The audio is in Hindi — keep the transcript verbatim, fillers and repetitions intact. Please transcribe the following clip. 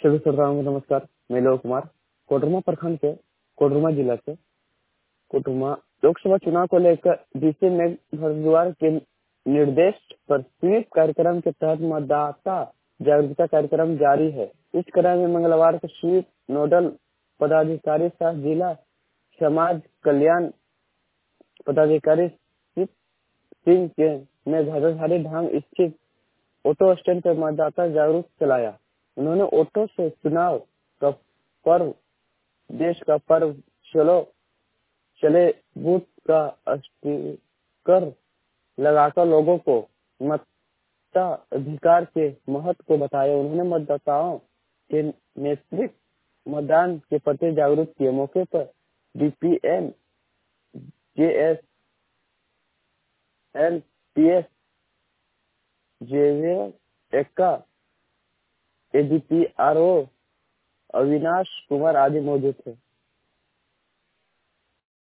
सभी श्रोताओं को नमस्कार। मैं लोक कुमार कोडरमा प्रखंड के कोडरमा जिला से कोडरमा लोकसभा चुनाव को लेकर डीसी मेघ भारद्वाज के निर्देश पर स्वीप कार्यक्रम के तहत मतदाता जागरूकता कार्यक्रम जारी है। इस क्रम में मंगलवार को स्वीप नोडल पदाधिकारी सह जिला समाज कल्याण पदाधिकारी सिंह के ने घाटाधारी ढांग स्थित ऑटो स्टैंड पर मतदाता जागरूक चलाया। उन्होंने ऑटो से चुनाव का पर्व, देश का पर्व चलो चले बूथ का स्टिकर लगाकर लोगों को मताधिकार के महत्व को बताया। उन्होंने मतदाताओं के नेतृत्व मतदान के प्रति जागरूक किए। मौके पर DPM, JS, LPS, JVS, Ekka, ADPRO, Avinash Kumar आदि मौजूद थे।